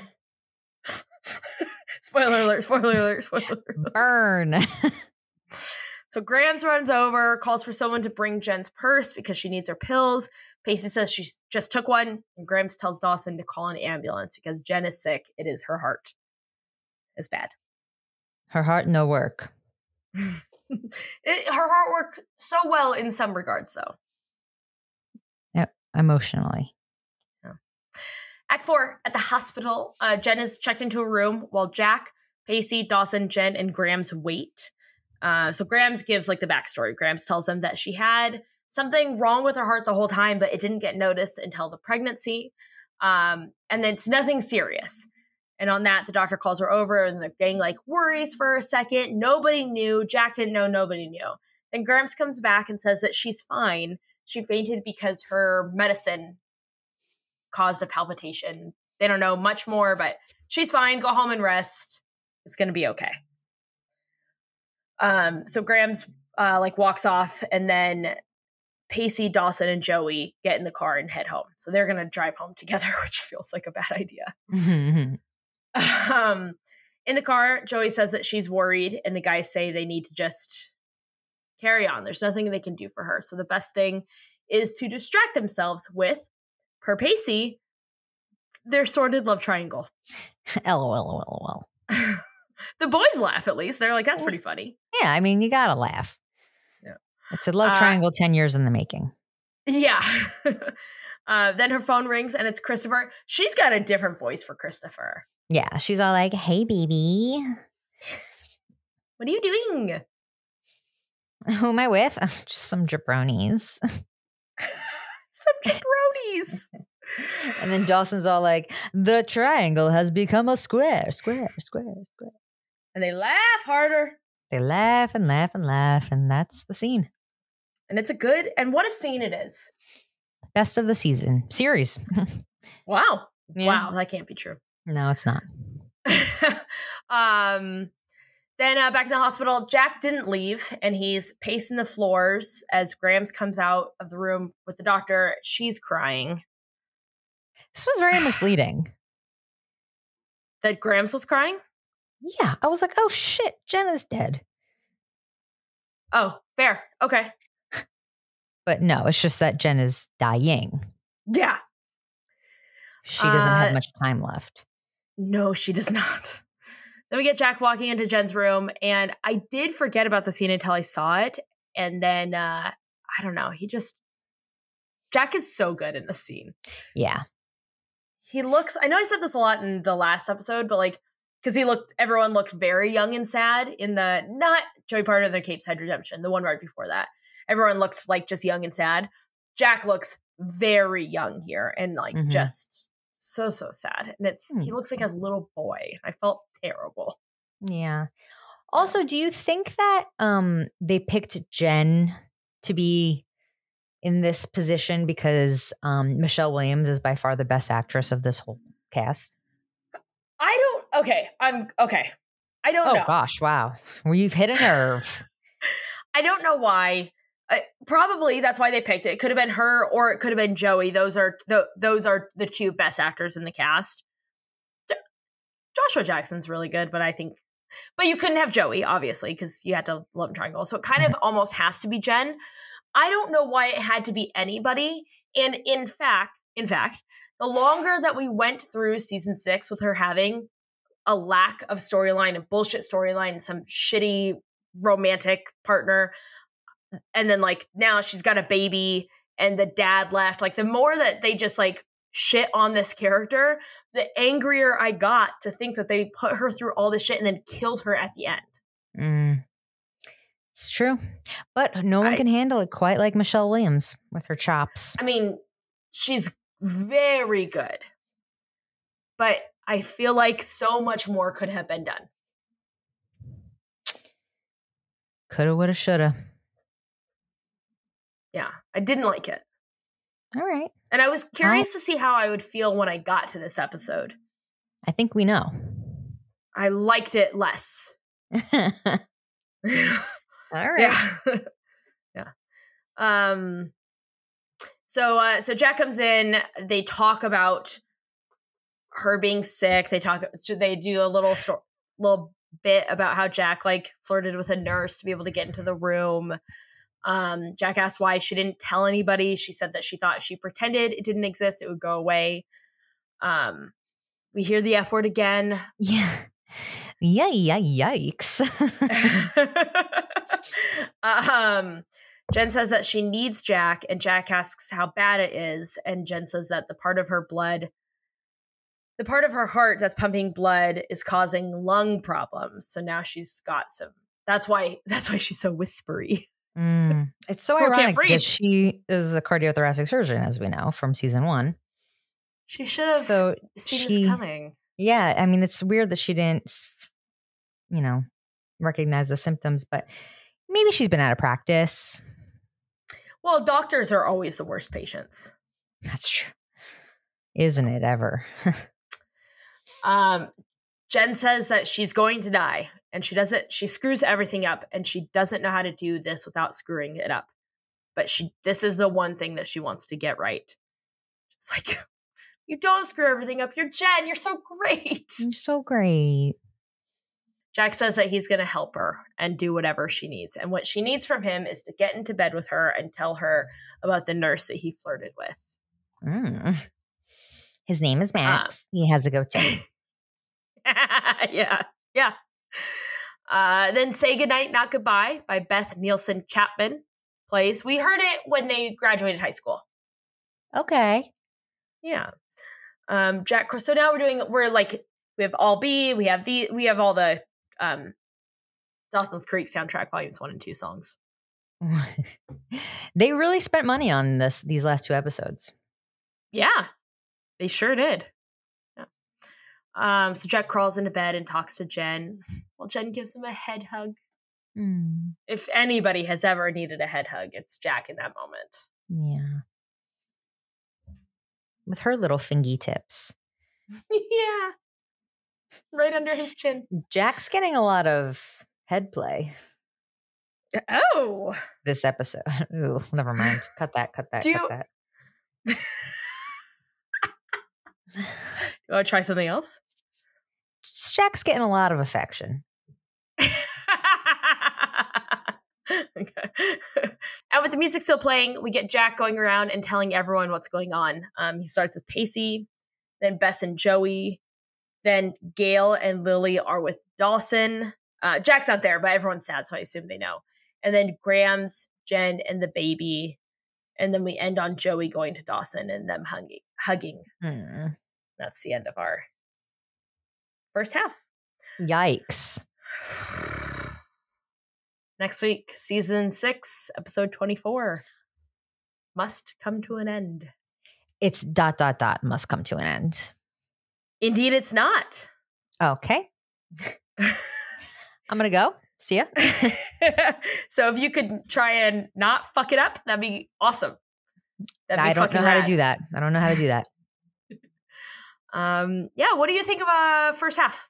Spoiler alert, spoiler alert, spoiler alert. Burn. So Grams runs over, calls for someone to bring Jen's purse because she needs her pills. Pacey says she just took one, and Grams tells Dawson to call an ambulance because Jen is sick. It is her heart. It's bad. Her heart, no work. It, her heart worked so well in some regards, though. Yep, emotionally. Act four, at the hospital, uh, Jen is checked into a room while Jack, Pacey, Dawson, Jen, and Grams wait. Uh, so Grams gives like the backstory. Grams tells them that she had something wrong with her heart the whole time, but it didn't get noticed until the pregnancy. Um, and it's nothing serious. And on that, the doctor calls her over and the gang like worries for a second. Nobody knew. Jack didn't know. Nobody knew. Then Gramps comes back and says that she's fine. She fainted because her medicine caused a palpitation. They don't know much more, but she's fine. Go home and rest. It's going to be okay. Um, so Grams uh, like walks off, and then Pacey, Dawson, and Joey get in the car and head home. So they're going to drive home together, which feels like a bad idea. Mm-hmm. Um, in the car, Joey says that she's worried, and the guys say they need to just carry on. There's nothing they can do for her. So the best thing is to distract themselves with, per Pacey, their sordid love triangle. LOL. The boys laugh, at least. They're like, that's pretty funny. Yeah, I mean, you gotta laugh. Yeah. It's a love triangle uh, ten years in the making. Yeah. uh, then her phone rings, and it's Christopher. She's got a different voice for Christopher. Yeah, she's all like, hey, baby. What are you doing? Who am I with? Just some jabronis. Some jabronis. And then Dawson's all like, the triangle has become a square, square, square, square. And they laugh harder. They laugh and laugh and laugh, and that's the scene. And it's a good, and what a scene it is. Best of the season. Series. Wow. Yeah. Wow, that can't be true. No, it's not. um, then uh, back in the hospital, Jack didn't leave, and he's pacing the floors as Grams comes out of the room with the doctor. She's crying. This was very misleading. That Grams was crying? Yeah. I was like, oh, shit, Jenna's dead. Oh, fair. Okay. But no, it's just that Jen is dying. Yeah. She doesn't uh, have much time left. No, she does not. Then we get Jack walking into Jen's room, and I did forget about the scene until I saw it. And then, uh, I don't know, he just, Jack is so good in the scene. Yeah. He looks, I know I said this a lot in the last episode, but like, because he looked, everyone looked very young and sad in the, not Joey Part of the Cape Side Redemption, the one right before that. Everyone looked like just young and sad. Jack looks very young here and like mm-hmm. just so, so sad. And it's, mm-hmm. he looks like a little boy. I felt terrible. Yeah. Also, do you think that um, they picked Jen to be in this position because um, Michelle Williams is by far the best actress of this whole cast? I don't. Okay. I'm okay. I don't oh, know. Oh, gosh. Wow. We've hit a nerve. I don't know why. Uh, probably that's why they picked it. It could have been her or it could have been Joey. Those are the those are the two best actors in the cast. J- Joshua Jackson's really good, but I think, but you couldn't have Joey, obviously, because you had to love triangle. So it kind of almost has to be Jen. I don't know why it had to be anybody. And in fact, in fact, the longer that we went through season six with her having a lack of storyline and bullshit storyline and some shitty romantic partner, and then like now she's got a baby and the dad left, like the more that they just like shit on this character, the angrier I got to think that they put her through all this shit and then killed her at the end. Mm. It's true. But no one I, can handle it quite like Michelle Williams with her chops. I mean, she's very good. But I feel like so much more could have been done. Coulda, woulda, shoulda. Yeah, I didn't like it. All right. And I was curious well, to see how I would feel when I got to this episode. I think we know. I liked it less. All right. Yeah. Yeah. Um. So, uh, so Jack comes in. They talk about her being sick. They talk. They do a little sto- little bit about how Jack like flirted with a nurse to be able to get into the room. Um, Jack asked why she didn't tell anybody. She said that she thought she pretended it didn't exist, it would go away. Um, we hear the F word again. Yeah. Yeah, yeah, yikes. um, Jen says that she needs Jack, and Jack asks how bad it is. And Jen says that the part of her blood, the part of her heart that's pumping blood is causing lung problems. So now she's got some, that's why, that's why she's so whispery. Mm. It's so Girl ironic because she is a cardiothoracic surgeon, as we know from season one. She should have so seen she, this coming. Yeah, I mean, it's weird that she didn't, you know, recognize the symptoms, but maybe she's been out of practice. Well, doctors are always the worst patients. That's true. Isn't it ever? um, Jen says that she's going to die, and she doesn't, she screws everything up, and she doesn't know how to do this without screwing it up. But she, this is the one thing that she wants to get right. It's like, you don't screw everything up. You're Jen. You're so great. You're so great. Jack says that he's going to help her and do whatever she needs. And what she needs from him is to get into bed with her and tell her about the nurse that he flirted with. Mm. His name is Max. Uh, he has a goatee. yeah. Yeah. Uh, then Say Goodnight, Not Goodbye by Beth Nielsen Chapman plays. We heard it when they graduated high school. Okay. Yeah. Um, Jack, so now we're doing, we're like, we have All B, we have the, we have all the um, Dawson's Creek soundtrack volumes one and two songs. They really spent money on this, these last two episodes. Yeah, they sure did. Yeah. Um, so Jack crawls into bed and talks to Jen. Well, Jen gives him a head hug. Mm. If anybody has ever needed a head hug, it's Jack in that moment. Yeah. With her little fingy tips. Yeah. Right under his chin. Jack's getting a lot of head play. Oh. This episode. Ooh, never mind. Cut that, cut that, Do cut you... that. You want to try something else? Jack's getting a lot of affection. Okay. And with the music still playing, we get Jack going around and telling everyone what's going on. Um, he starts with Pacey, then Bess and Joey, then Gail and Lily are with Dawson. Uh, Jack's not there, but everyone's sad, so I assume they know. And then Grams, Jen, and the baby. And then we end on Joey going to Dawson and them hugging. hugging. Hmm. That's the end of our first half. Yikes. Next week, season six, episode twenty-four. Must come to an end. It's dot, dot, dot, must come to an end. Indeed, it's not. Okay. I'm going to go. See ya. So if you could try and not fuck it up, that'd be awesome. That'd be I don't know how rad. to do that. I don't know how to do that. um, yeah, what do you think of uh first half?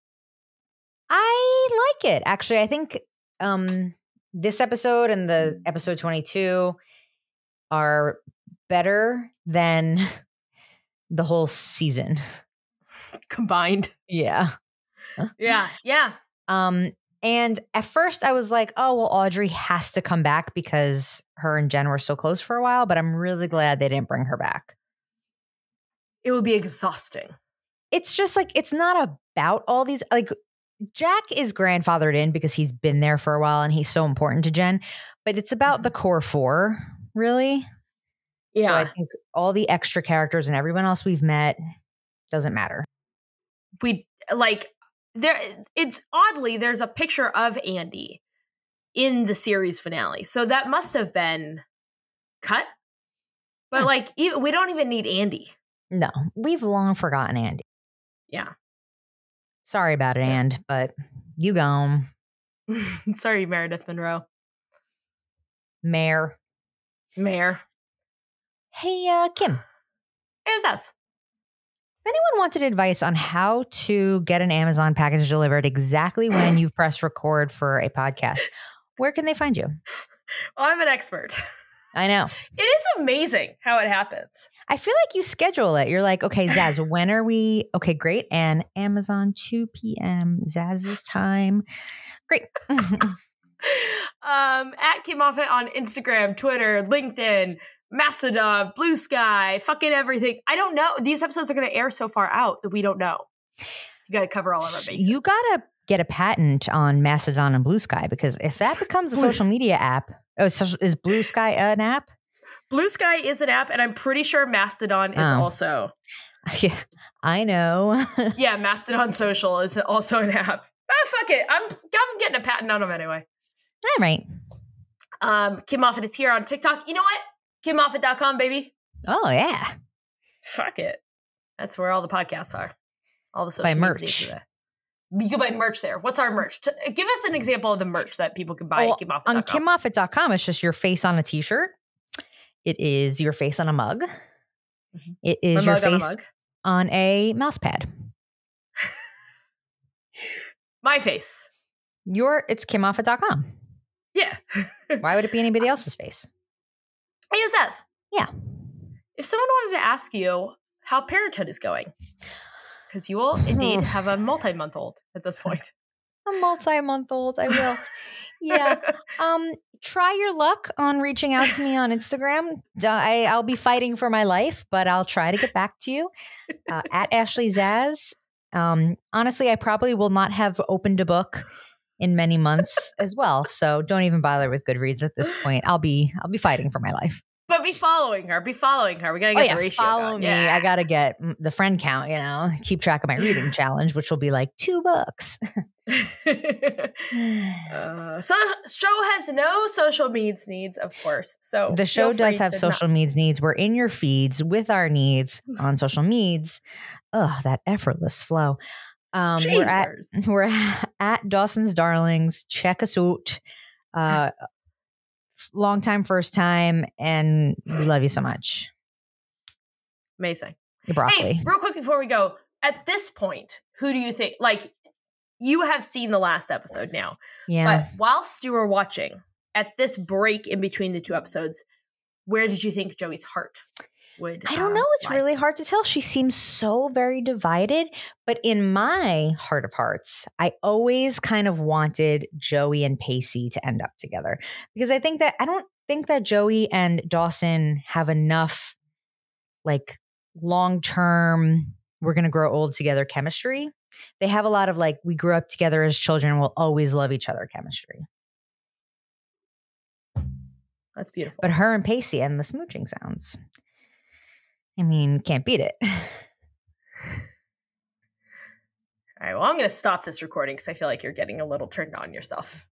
I like it. Actually, I think um, this episode and the episode twenty-two are better than the whole season combined. Yeah. Yeah. Yeah. Um, and at first I was like, oh, well, Audrey has to come back because her and Jen were so close for a while, but I'm really glad they didn't bring her back. It would be exhausting. It's just like, it's not about all these, like, Jack is grandfathered in because he's been there for a while and he's so important to Jen, but it's about the core four, really. Yeah. So I think all the extra characters and everyone else we've met doesn't matter. We like there. It's oddly, there's a picture of Andy in the series finale. So that must have been cut. But hmm. like, even, we don't even need Andy. No, we've long forgotten Andy. Yeah. Sorry about it, yeah. And, but you gone. Sorry, Meredith Monroe. Mayor. Mayor. Hey, uh, Kim. It was us. If anyone wanted advice on how to get an Amazon package delivered exactly when you press record for a podcast, where can they find you? Well, I'm an expert. I know. It is amazing how it happens. I feel like you schedule it. You're like, okay, Zaz, when are we? Okay, great. And Amazon two p.m. Zaz's time. Great. um, at Kim Moffitt on Instagram, Twitter, LinkedIn, Mastodon, Blue Sky, fucking everything. I don't know. These episodes are going to air so far out that we don't know. You got to cover all of our bases. You got to get a patent on Mastodon and Blue Sky, because if that becomes a social media app, oh, is Blue Sky an app? Blue Sky is an app, and I'm pretty sure Mastodon is oh. also. Yeah, I know. Yeah, Mastodon Social is also an app. Ah, fuck it. I'm, I'm getting a patent on them anyway. All right. Um, Kim Moffitt is here on TikTok. You know what? Kim Moffitt dot com, baby. Oh, yeah. Fuck it. That's where all the podcasts are. All the social Buy media merch. needs of that. You can buy merch there. What's our merch? T- give us an example of the merch that people can buy Oh, at kim moffat on dot com. kim moffat dot com, it's just your face on a t-shirt. It is your face on a mug. Mm-hmm. It is My your mug on a face mug. on a mouse pad. My face. Your it's kim moffat dot com. Yeah. Why would it be anybody else's face? It says. Yeah. If someone wanted to ask you how parenthood is going, because you will indeed have a multi-month-old at this point. A multi-month-old, I will. Yeah. Um, try your luck on reaching out to me on Instagram. I, I'll be fighting for my life, but I'll try to get back to you. Uh, at Ashley Zaz. Um, honestly, I probably will not have opened a book in many months as well. So don't even bother with Goodreads at this point. I'll be I'll be fighting for my life. But be following her. Be following her. We gotta get oh, yeah, the ratio. Follow going. me. Yeah. I gotta get the friend count. You know, keep track of my reading challenge, which will be like two books. uh, so show has no social needs needs, of course. So the show does have to social not- needs needs. We're in your feeds with our needs on social needs. Oh, that effortless flow. Um, we're at we're at Dawson's Darlings. Check us out. Uh, long time, first time, and we love you so much. Amazing. Your broccoli. Hey, real quick before we go, at this point, who do you think? Like, you have seen the last episode now, yeah. But whilst you were watching, at this break in between the two episodes, where did you think Joey's heart would? I don't uh, know. It's lie? really hard to tell. She seems so very divided. But in my heart of hearts, I always kind of wanted Joey and Pacey to end up together. Because I think that, I don't think that Joey and Dawson have enough, like, long-term, we're going to grow old together chemistry. They have a lot of, like, we grew up together as children, we'll always love each other chemistry. That's beautiful. But her and Pacey and the smooching sounds, I mean, can't beat it. All right, well, I'm going to stop this recording because I feel like you're getting a little turned on yourself.